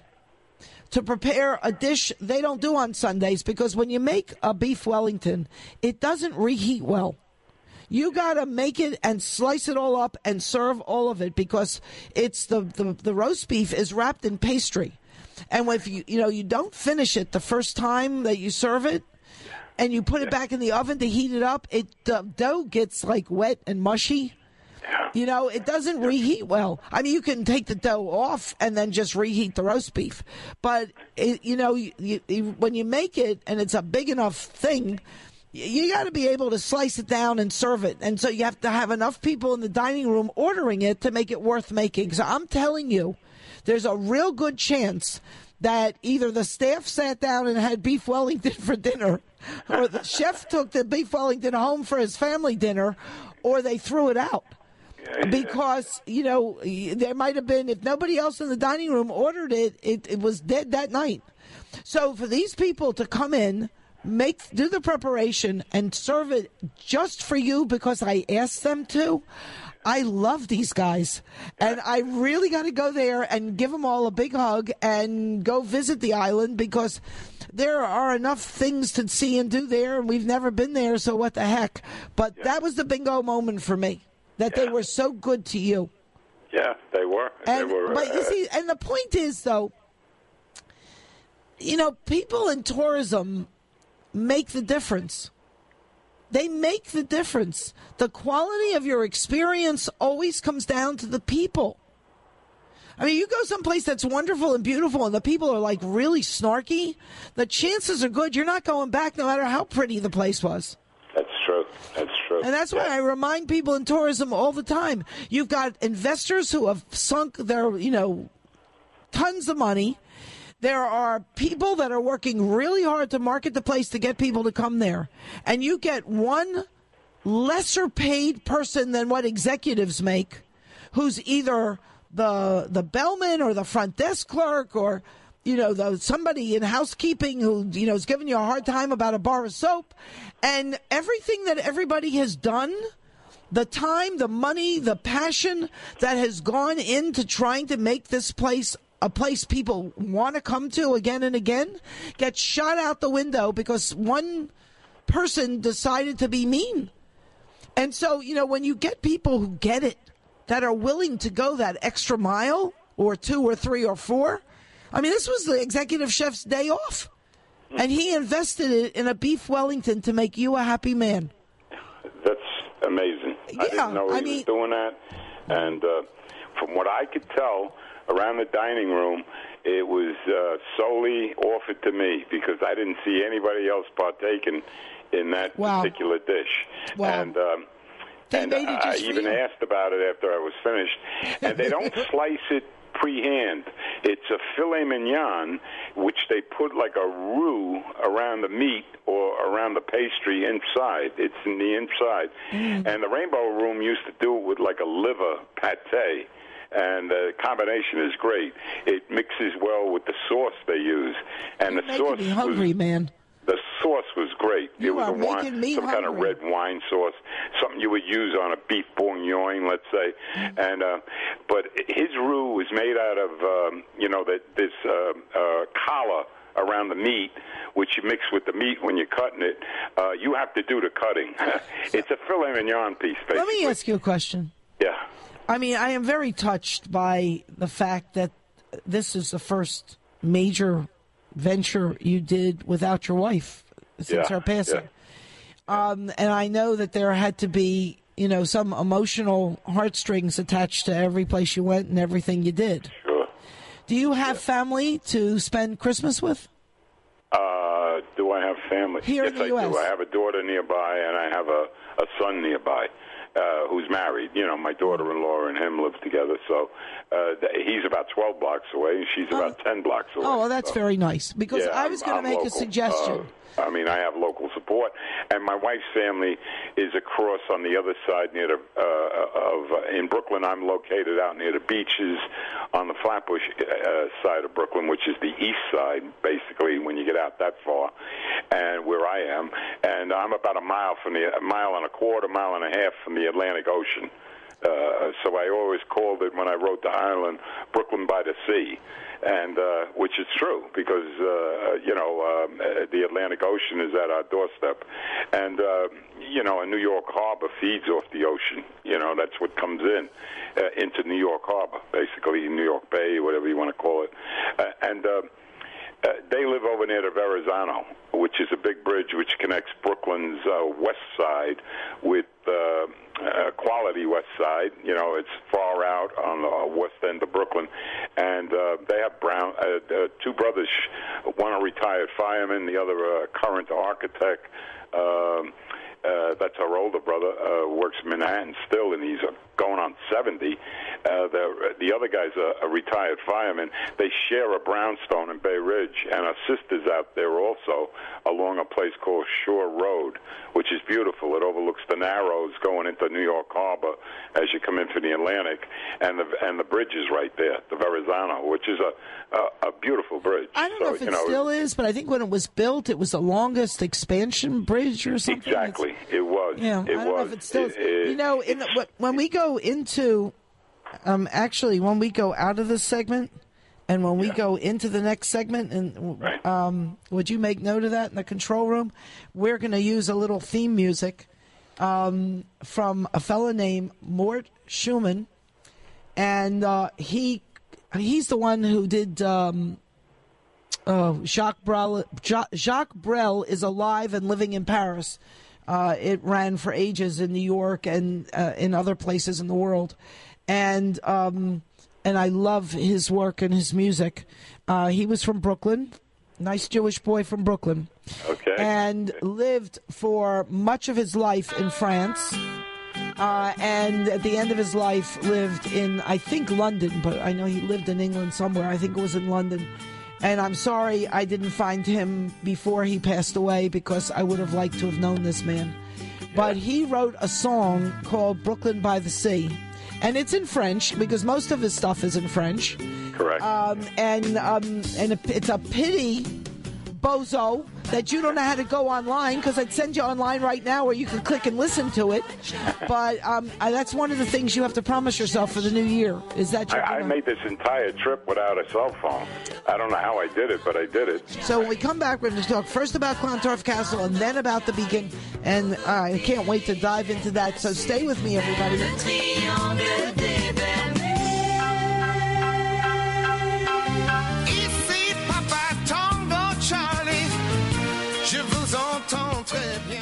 to prepare a dish they don't do on Sundays, because when you make a beef Wellington, it doesn't reheat well. You got to make it and slice it all up and serve all of it, because it's the, the, the roast beef is wrapped in pastry. And if you, you know, you don't finish it the first time that you serve it, and you put it back in the oven to heat it up, it the dough gets like wet and mushy. You know, it doesn't reheat well. I mean, you can take the dough off and then just reheat the roast beef. But, it, you know, you, you, when you make it and it's a big enough thing, you got to be able to slice it down and serve it. And so you have to have enough people in the dining room ordering it to make it worth making. So I'm telling you, there's a real good chance that either the staff sat down and had beef Wellington for dinner, or the chef took the beef Wellington home for his family dinner, or they threw it out. Because, you know, there might have been, if nobody else in the dining room ordered it, it, it was dead that night. So for these people to come in make do the preparation and serve it just for you because I asked them to. I love these guys, and I really got to go there and give them all a big hug and go visit the island because there are enough things to see and do there, and we've never been there, so what the heck. But yeah. that was the bingo moment for me, that yeah. they were so good to you. Yeah, they were. And, they were. But you uh, see, and the point is, though, you know, people in tourism make the difference. They make the difference. The quality of your experience always comes down to the people. I mean, you go someplace that's wonderful and beautiful and the people are like really snarky, the chances are good you're not going back no matter how pretty the place was. That's true. That's true. And that's why yeah. I remind people in tourism all the time. You've got investors who have sunk their, you know, tons of money. There are people that are working really hard to market the place to get people to come there. And you get one lesser paid person than what executives make, who's either the the bellman or the front desk clerk or, you know, the, somebody in housekeeping who, you know, is giving you a hard time about a bar of soap. And everything that everybody has done, the time, the money, the passion that has gone into trying to make this place a place people want to come to again and again, gets shot out the window because one person decided to be mean. And so, you know, when you get people who get it, that are willing to go that extra mile or two or three or four, I mean, this was the executive chef's day off. And he invested it in a beef Wellington to make you a happy man. That's amazing. Yeah, I didn't know he I mean, was doing that. And uh, from what I could tell, around the dining room, it was uh, solely offered to me because I didn't see anybody else partaking in that wow. particular dish. Wow. And um, they and made it I just even for you. asked about it after I was finished. And they don't slice it pre-hand. It's a filet mignon, which they put like a roux around the meat or around the pastry inside. It's in the inside. Mm. And the Rainbow Room used to do it with like a liver pate. And the combination is great. It mixes well with the sauce they use, and You're the making sauce me hungry, was, man. The sauce was great. You it was are a wine, making me some hungry. kind of red wine sauce, something you would use on a beef bourguignon, let's say. Mm-hmm. And uh, but his roux was made out of um, you know that this uh, uh, collar around the meat, which you mix with the meat when you're cutting it. Uh, you have to do the cutting. It's a filet mignon piece, basically. Let me ask you a question. Yeah. I mean, I am very touched by the fact that this is the first major venture you did without your wife since yeah, her passing. Yeah. Um, and I know that there had to be, you know, some emotional heartstrings attached to every place you went and everything you did. Sure. Do you have yeah. family to spend Christmas with? Uh, do I have family? Here yes, in the I U S do. I have a daughter nearby, and I have a, a son nearby. Uh, who's married. You know, my daughter-in-law and him live together, so uh, he's about twelve blocks away, and she's oh. about ten blocks away. Oh, well, that's so. very nice, because yeah, I was going to make local. a suggestion. Uh, I mean, I have local support, and my wife's family is across on the other side near the, uh, of uh, in Brooklyn. I'm located out near the beaches on the Flatbush uh, side of Brooklyn, which is the east side, basically, when you get out that far, and where I am. And I'm about a mile from the a mile and a quarter, mile and a half from the Atlantic Ocean. Uh, so I always called it, when I wrote the island, Brooklyn by the Sea. And uh, which is true, because uh, you know um, uh, the Atlantic Ocean is at our doorstep, and uh, you know, a New York Harbor feeds off the ocean. You know, that's what comes in uh, into New York Harbor, basically New York Bay, whatever you want to call it. Uh, and uh, uh, they live over near the Verrazano, which is a big bridge which connects Brooklyn's uh, west side with uh, uh, Quality West Side. You know, it's far out on the west end of Brooklyn. And uh, they have brown uh, uh, two brothers, one a retired fireman, the other a current architect. Um, uh, that's our older brother, uh, works in Manhattan still, and he's uh, going on seventy. Uh, the the other guy's a, a retired fireman. They share a brownstone in Bay Ridge, and our sister's out there also along a place called Shore Road, which is beautiful. It overlooks the Narrows going into New York Harbor as you come in from the Atlantic, and the and the bridge is right there, the Verrazano, which is a a, a beautiful bridge. I don't so, know if it you know, still is, but I think when it was built, it was the longest expansion bridge or something. Exactly, It's, it was. Yeah, it I don't was. know if it still is. It- it- you know, in the, when we go into, um, actually, when we go out of this segment, and when we go into the next segment, and um, would you make note of that in the control room? We're going to use a little theme music um, from a fella named Mort Schumann, and uh, he he's the one who did. Um, Oh, Jacques Brel, Jacques Brel is alive and living in Paris. Uh, it ran for ages in New York and uh, in other places in the world, and um, and I love his work and his music. Uh, he was from Brooklyn, nice Jewish boy from Brooklyn, okay, and lived for much of his life in France. Uh, and at the end of his life, lived in I think London, but I know he lived in England somewhere. I think it was in London. And I'm sorry I didn't find him before he passed away because I would have liked to have known this man. But he wrote a song called Brooklyn by the Sea. And it's in French because most of his stuff is in French. Correct. Um, and um, and it's a pity, bozo, that you don't know how to go online because I'd send you online right now where you can click and listen to it. But um, I, that's one of the things you have to promise yourself for the new year is that you're I, I gonna... made this entire trip without a cell phone. I don't know how I did it, but I did it. So when we come back, we're going to talk first about Clontarf Castle and then about the Beacon. And uh, I can't wait to dive into that. So stay with me, everybody. Ici, Papa Tango Charlie, je vous entends très bien.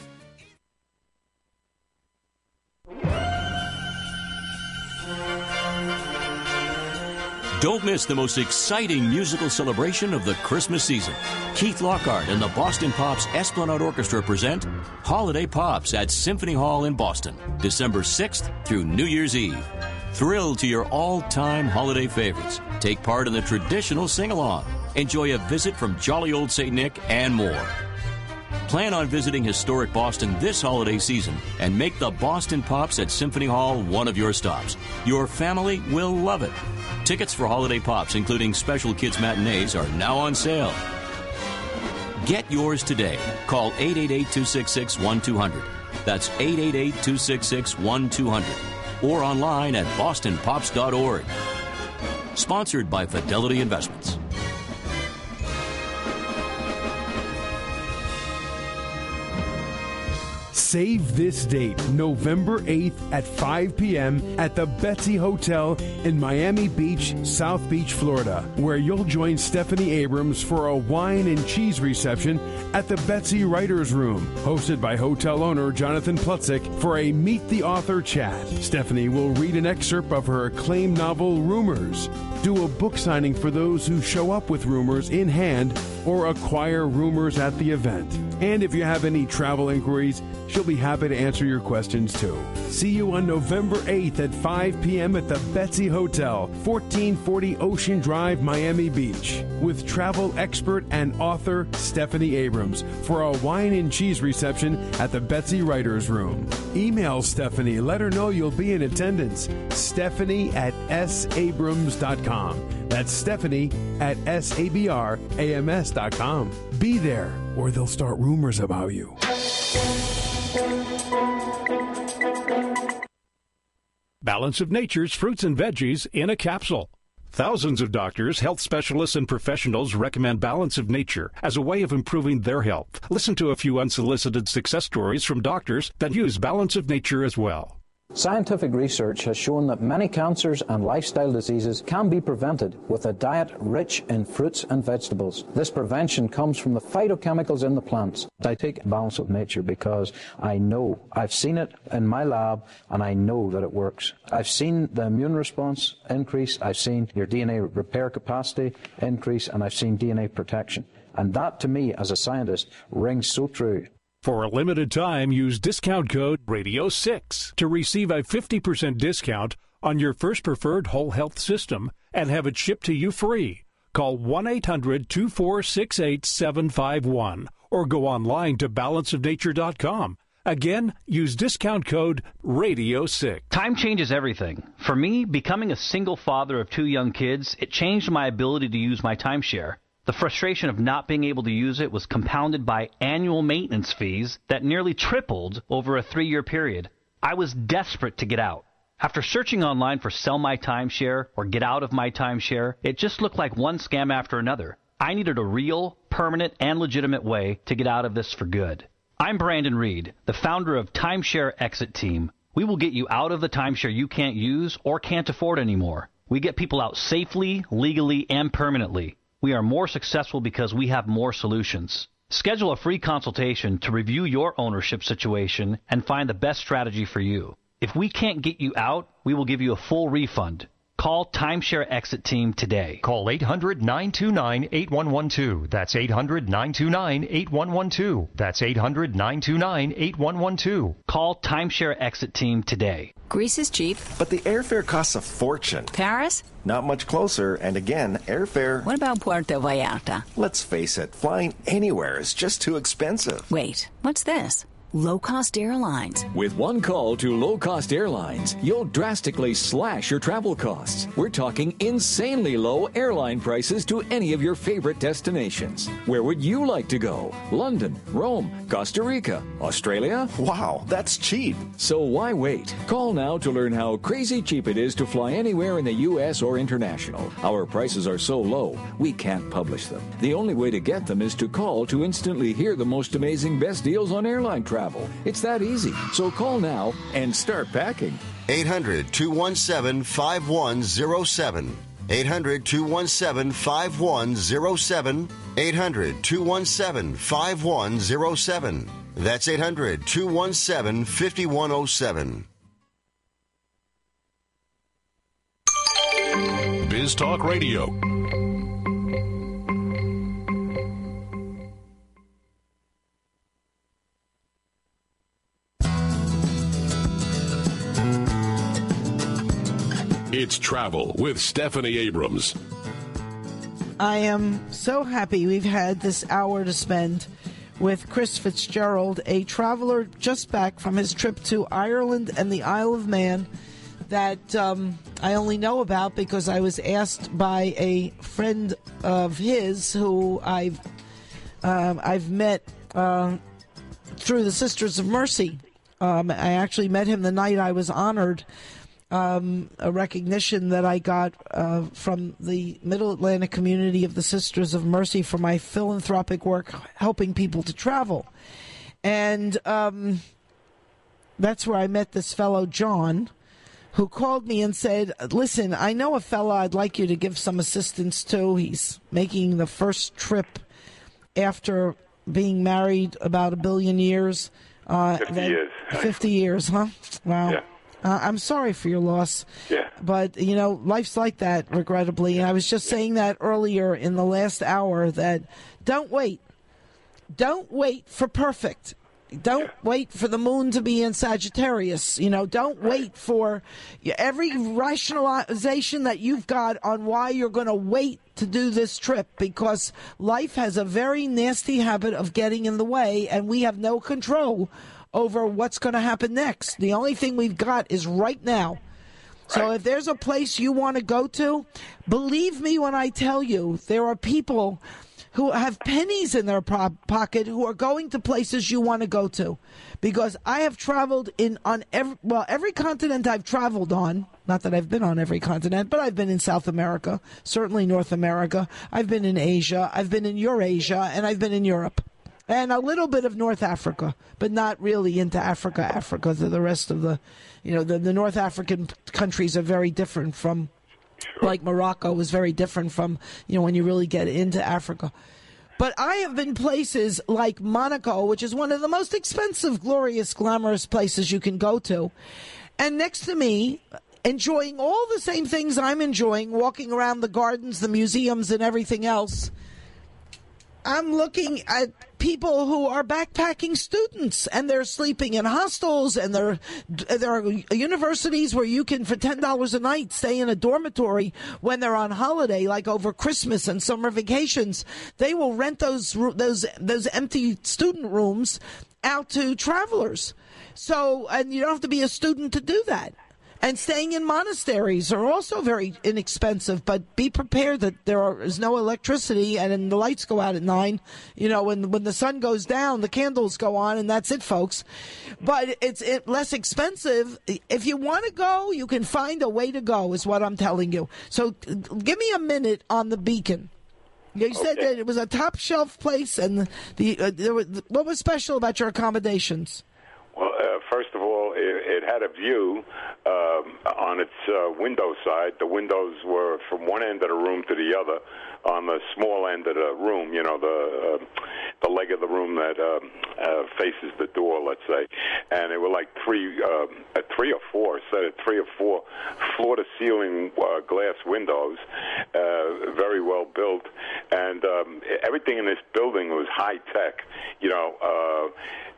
Don't miss the most exciting musical celebration of the Christmas season. Keith Lockhart and the Boston Pops Esplanade Orchestra present Holiday Pops at Symphony Hall in Boston, December sixth through New Year's Eve. Thrill to your all-time holiday favorites. Take part in the traditional sing-along. Enjoy a visit from jolly old Saint Nick and more. Plan on visiting historic Boston this holiday season and make the Boston Pops at Symphony Hall one of your stops. Your family will love it. Tickets for Holiday Pops, including special kids matinees, are now on sale. Get yours today. Call eight eight eight, two six six, one two zero zero. That's eight eight eight, two six six, one two zero zero. Or online at boston pops dot org. Sponsored by Fidelity Investments. Save this date, November eighth at five p.m. at the Betsy Hotel in Miami Beach, South Beach, Florida, where you'll join Stephanie Abrams for a wine and cheese reception at the Betsy Writers Room, hosted by hotel owner Jonathan Plutzik for a Meet the Author chat. Stephanie will read an excerpt of her acclaimed novel, Rumors, do a book signing for those who show up with Rumors in hand or acquire Rumors at the event. And if you have any travel inquiries, she'll be happy to answer your questions too. See you on November eighth at five p.m. at the Betsy Hotel, fourteen forty Ocean Drive, Miami Beach, with travel expert and author Stephanie Abrams for a wine and cheese reception at the Betsy Writers Room. Email Stephanie. Let her know you'll be in attendance. Stephanie at s abrams dot com. That's Stephanie at s a b r a m s dot com. Be there, or they'll start rumors about you. Balance of Nature's fruits and veggies in a capsule. Thousands of doctors, health specialists, and professionals recommend Balance of Nature as a way of improving their health. Listen to a few unsolicited success stories from doctors that use Balance of Nature as well. Scientific research has shown that many cancers and lifestyle diseases can be prevented with a diet rich in fruits and vegetables. This prevention comes from the phytochemicals in the plants. I take Balance of Nature because I know, I've seen it in my lab, and I know that it works. I've seen the immune response increase, I've seen your D N A repair capacity increase, and I've seen D N A protection. And that, to me, as a scientist, rings so true. For a limited time, use discount code radio six to receive a fifty percent discount on your first preferred whole health system and have it shipped to you free. Call one eight hundred two four six eight seven five one or go online to balance of nature dot com. Again, use discount code radio six. Time changes everything. For me, becoming a single father of two young kids, it changed my ability to use my timeshare. The frustration of not being able to use it was compounded by annual maintenance fees that nearly tripled over a three-year period. I was desperate to get out. After searching online for Sell My Timeshare or Get Out of My Timeshare, it just looked like one scam after another. I needed a real, permanent, and legitimate way to get out of this for good. I'm Brandon Reed, the founder of Timeshare Exit Team. We will get you out of the timeshare you can't use or can't afford anymore. We get people out safely, legally, and permanently. We are more successful because we have more solutions. Schedule a free consultation to review your ownership situation and find the best strategy for you. If we can't get you out, we will give you a full refund. Call Timeshare Exit Team today. Call eight hundred nine two nine eight one one two. That's eight hundred nine two nine eight one one two. That's eight hundred nine two nine eight one one two. Call Timeshare Exit Team today. Greece is cheap. But the airfare costs a fortune. Paris? Not much closer, and again, airfare... What about Puerto Vallarta? Let's face it, flying anywhere is just too expensive. Wait, what's this? Low-cost airlines. With one call to low-cost airlines, you'll drastically slash your travel costs. We're talking insanely low airline prices to any of your favorite destinations. Where would you like to go? London, Rome, Costa Rica, Australia? Wow, that's cheap. So why wait? Call now to learn how crazy cheap it is to fly anywhere in the U S or international. Our prices are so low, we can't publish them. The only way to get them is to call to instantly hear the most amazing best deals on airline travel. It's that easy. So call now and start packing. eight hundred two one seven five one zero seven. eight hundred two one seven five one zero seven. eight hundred two one seven five one zero seven. That's eight hundred two one seven five one zero seven. Biz Talk Radio. It's Travel with Stephanie Abrams. I am so happy we've had this hour to spend with Chris Fitzgerald, a traveler just back from his trip to Ireland and the Isle of Man that um, I only know about because I was asked by a friend of his who I've um, I've met uh, through the Sisters of Mercy. Um, I actually met him the night I was honored. Um, a recognition that I got uh, from the Middle Atlantic community of the Sisters of Mercy for my philanthropic work helping people to travel. And um, that's where I met this fellow, John, who called me and said, listen, I know a fellow I'd like you to give some assistance to. He's making the first trip after being married about a billion years. Uh, fifty that, years. fifty years, huh? Wow. Yeah. Uh, I'm sorry for your loss. Yeah. But, you know, life's like that, regrettably. And I was just saying that earlier in the last hour that don't wait. Don't wait for perfect. Don't yeah. wait for the moon to be in Sagittarius. You know, don't wait for every rationalization that you've got on why you're going to wait to do this trip, because life has a very nasty habit of getting in the way, and we have no control over what's going to happen next. The only thing we've got is right now. So if there's a place you want to go to, believe me when I tell you, there are people who have pennies in their pro- pocket who are going to places you want to go to. Because I have traveled in on every, well, every continent I've traveled on. Not that I've been on every continent, but I've been in South America, certainly North America. I've been in Asia, I've been in Eurasia, and I've been in Europe. And a little bit of North Africa, but not really into Africa, Africa. The, the rest of the, you know, the, the North African countries are very different from, like Morocco was very different from, you know, when you really get into Africa. But I have been places like Monaco, which is one of the most expensive, glorious, glamorous places you can go to. And next to me, enjoying all the same things I'm enjoying, walking around the gardens, the museums, and everything else, I'm looking at people who are backpacking students, and they're sleeping in hostels, and there there are universities where you can, for ten dollars a night, stay in a dormitory when they're on holiday, like over Christmas and summer vacations. They will rent those those those empty student rooms out to travelers. So, and you don't have to be a student to do that. And staying in monasteries are also very inexpensive, but be prepared that there is no electricity and the lights go out at nine. You know, when when the sun goes down, the candles go on, and that's it, folks. But it's it, less expensive. If you want to go, you can find a way to go, is what I'm telling you. So give me a minute on the Beacon. You said Okay. that it was a top shelf place, and the, uh, there was, what was special about your accommodations? Well, uh, first of all, it, it had a view um, on its uh, window side. The windows were from one end of the room to the other. On the small end of the room, you know, the uh, the leg of the room that um, uh, faces the door, let's say, and it were like three, uh, uh, three or four, set of three or four floor-to-ceiling uh, glass windows, uh, very well built, and um, everything in this building was high tech, you know. Uh,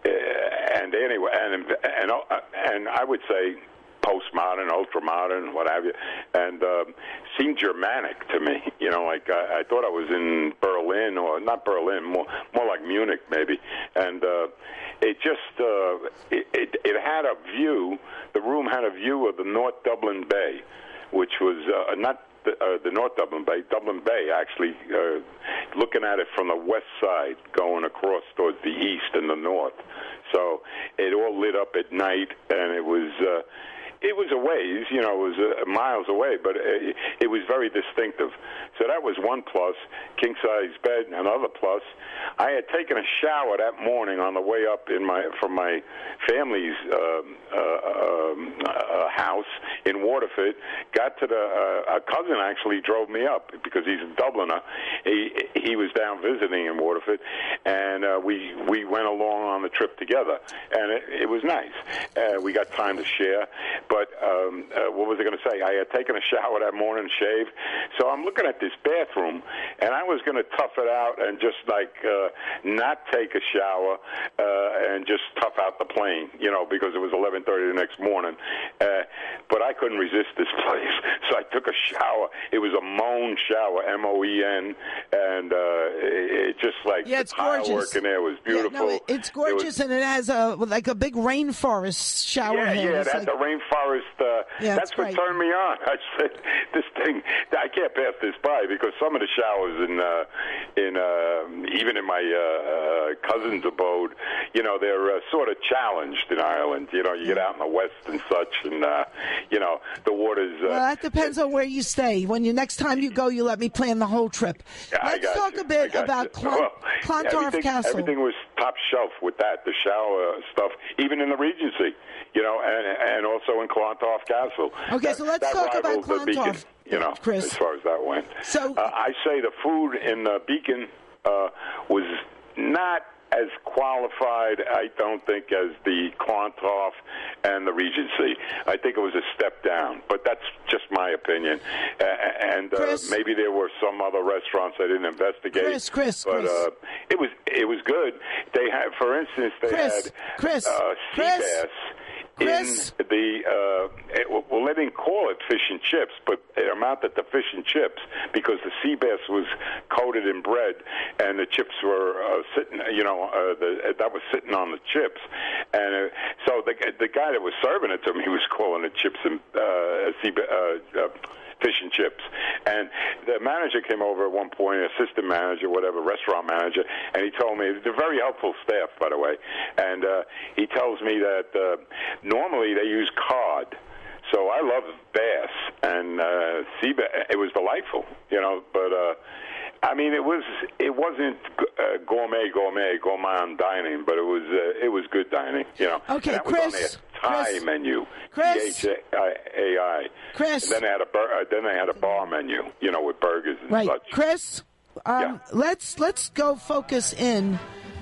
and anyway, and and and I would say postmodern, ultra-modern, what have you, and um, seemed Germanic to me. You know, like I, I thought I was in Berlin, or not Berlin, more more like Munich maybe. And uh, it just, uh, it, it, it had a view, the room had a view of the North Dublin Bay, which was uh, not the, uh, the North Dublin Bay, Dublin Bay, actually, uh, looking at it from the west side, going across towards the east and the north. So it all lit up at night, and it was... Uh, It was a ways, you know, it was uh, miles away, but it, it was very distinctive. So that was one plus. King-size bed, another plus. I had taken a shower that morning on the way up in my from my family's um, uh, um, uh, house in Waterford. Got to the uh, a cousin actually drove me up because he's a Dubliner. He he was down visiting in Waterford, and uh, we we went along on the trip together, and it, it was nice. Uh, we got time to share. But um, uh, what was I going to say? I had taken a shower that morning, shaved. So I'm looking at this bathroom, and I was going to tough it out and just like uh, not take a shower uh, and just tough out the plane, you know, because it was eleven thirty the next morning. Uh, but I couldn't resist this place, so I took a shower. It was a Moen shower, M O E N, and uh, it just like yeah, it's the tile gorgeous. work in there was beautiful. Yeah, no, it's gorgeous, it was, and it has a like a big rainforest shower yeah, head. Yeah, It's that's like, the rainforest. Uh, Yeah, that's it's what great. turned me on. I said, "This thing, I can't pass this by," because some of the showers in, uh, in uh, even in my uh, uh, cousin's abode, you know, they're uh, sort of challenged in Ireland. You know, you get out in the west and such, and uh, you know, the water's. Uh, well, that depends on where you stay. When you next time you go, you let me plan the whole trip. Yeah, I Let's got talk you. a bit I got about you. Clon- Well, Clontarf everything, Castle. Everything was top shelf with that, the shower stuff, even in the Regency, you know, and and also in Clontarf Castle. Okay, That- so let's that talk about rivaled the Beacon, Clontarf, you know, Chris. as far as that went. So uh, I say the food in the Beacon uh, was not as qualified, I don't think, as the Clontarf and the Regency. I think it was a step down, but that's just my opinion. Uh, and uh, maybe there were some other restaurants I didn't investigate. Chris, Chris, but Chris. Uh, it was it was good. They had, for instance, they Chris, had Chris, uh, sea Chris, bass. Chris. In the, uh, it, well, they didn't call it fish and chips, but it amounted to fish and chips because the sea bass was coated in bread and the chips were uh, sitting, you know, uh, the, that was sitting on the chips. And uh, so the, the guy that was serving it to me was calling it chips and uh, sea ba- uh, uh, fish and chips. And the manager came over at one point, assistant manager, whatever, restaurant manager, and he told me, they're very helpful staff, by the way, and uh, he tells me that uh, normally they use cod. So I love bass, and uh, sea bass. It was delightful, you know, but... Uh, I mean, it was it wasn't uh, gourmet, gourmet, gourmand dining, but it was uh, it was good dining, you know. Okay, and that Chris, was on their Thai Chris, menu, Chris, T H A I. Chris. And then they had a bur- uh, then they had a bar menu, you know, with burgers and right, such. Chris. Um, Let's let's go focus in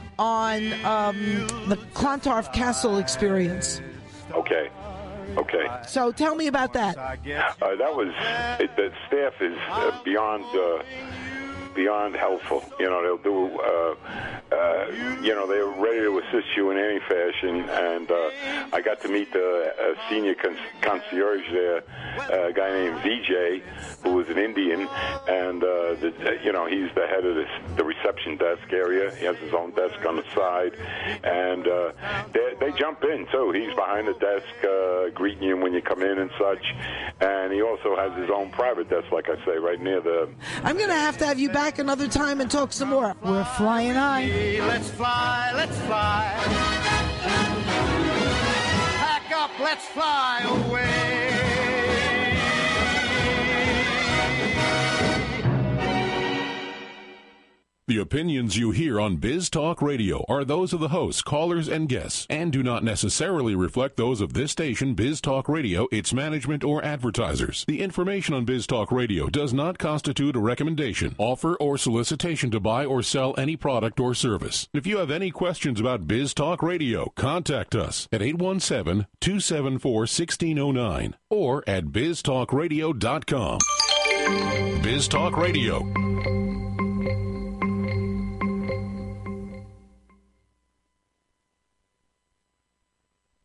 on um, the Clontarf Castle experience. Okay. Okay. So tell me about that. Uh, that was it, the staff is uh, beyond uh, beyond helpful. You know, they'll do, uh, uh, you know, they're ready to assist you in any fashion. And uh, I got to meet the uh, senior con- concierge there, uh, a guy named V J, who was an Indian, and uh, the, you know, he's the head of this, the reception desk area. He has his own desk on the side, and uh, they, they jump in too. He's behind the desk, uh, greeting you when you come in and such. And he also has his own private desk, like I say, right near the. I'm going to have to have you back another time and talk some more. We're flying high. Let's fly, let's fly. Pack up, let's fly away. The opinions you hear on Biz Talk Radio are those of the hosts, callers, and guests, and do not necessarily reflect those of this station, Biz Talk Radio, its management, or advertisers. The information on Biz Talk Radio does not constitute a recommendation, offer, or solicitation to buy or sell any product or service. If you have any questions about Biz Talk Radio, contact us at eight one seven, two seven four, one six zero nine or at biz talk radio dot com. Biz Talk Radio.